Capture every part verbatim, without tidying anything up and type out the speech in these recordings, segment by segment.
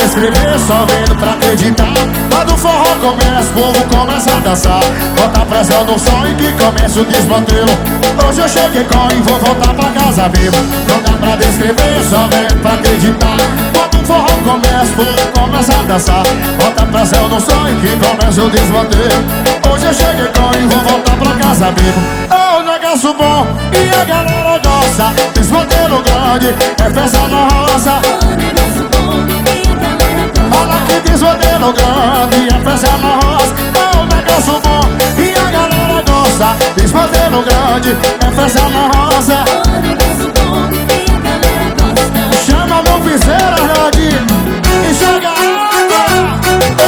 descrever, só vendo pra acreditar. Quando o forró começa, o povo começa a dançar. Bota pressão no som e que começa o desmantelo. Hoje eu cheguei com e vou voltar pra casa vivo. Não dá pra descrever, só vendo pra acreditar. Quando o forró começa, o povo começa a dançar. Bota pressão no som e que começa o desmantelo. Hoje eu cheguei com e vou voltar pra casa vivo. É um negócio bom e a galera gosta. Desmantelo grande, é festa na roça. Olha que desmantelo grande, é festa na roça. É um negócio bom e a galera gosta. Desmantelo grande, é festa na roça. Chama meu piseira, Jardim, e joga água.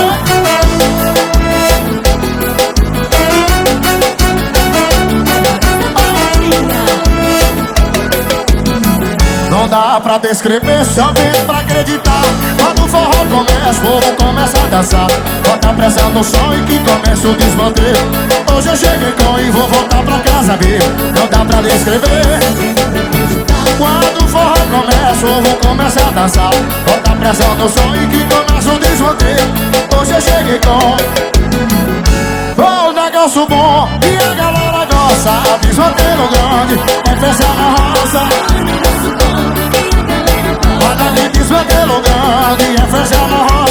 Não dá pra descrever, só vendo pra acreditar. Quando o forró começa, o povo começa a dançar. Bota a pressão no som e que começa o desmantelo. Hoje eu cheguei com e vou voltar pra casa vivo. Não dá pra descrever. Quando o forró começa, o povo começa a dançar. Bota a pressão no som e que começa o desmantelo. Hoje eu cheguei com oh, negócio bom e a galera gosta. Desmantelo grande, é festa na roça. Olha que desmantelo grande, é festa na roça.